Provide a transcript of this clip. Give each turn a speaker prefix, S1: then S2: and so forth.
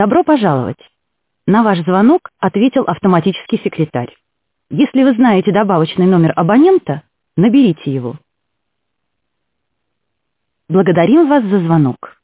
S1: Добро пожаловать. На ваш звонок ответил автоматический секретарь. Если вы знаете добавочный номер абонента, наберите его. Благодарим вас за звонок.